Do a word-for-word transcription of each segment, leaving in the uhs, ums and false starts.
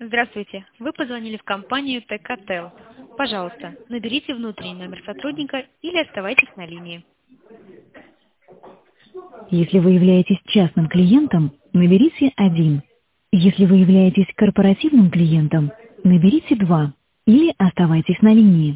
Здравствуйте. Вы позвонили в компанию ТК-Тел. Пожалуйста, наберите внутренний номер сотрудника или оставайтесь на линии. Если вы являетесь частным клиентом, наберите один. Если вы являетесь корпоративным клиентом, наберите два или оставайтесь на линии.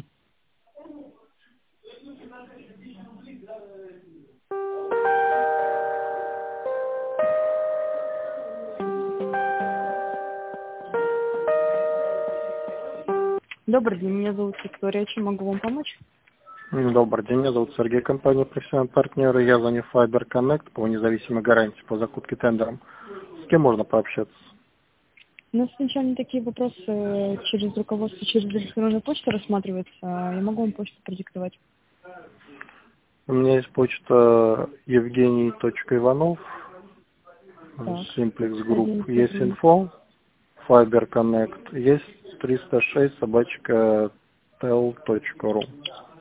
Добрый день, меня зовут Виктория. Чем могу вам помочь? Добрый день, меня зовут Сергей, компания «Профессиональные партнеры». Я звоню в Fiber Connect по независимой гарантии по закупке тендером. С кем можно пообщаться? У нас сначала такие вопросы через руководство, через электронную почту рассматриваются. Я могу вам почту продиктовать. У меня есть почта евгений точка иванов, Так. Simplex Group, Один, есть один. инфо, Fiber Connect, есть триста шесть собачка tel точка ру.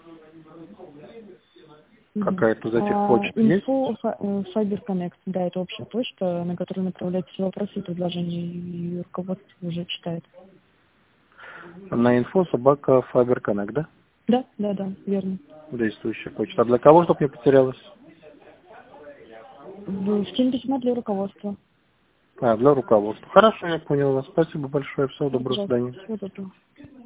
Какая-то из этих А, почт есть? инфо Фа- э, Fiber Connect, да, это общая почта, на которую направляются все вопросы и предложения, и руководство уже читает. На инфо собака Fiber Connect, да? Да, да, да, верно. Действующая почта. А для кого, чтобы не потерялась? Вы скинь письмо для руководства. А, для руководства. Хорошо, я понял вас. Спасибо большое. Всего доброго, до Пожалуйста, свидания. всего доброго.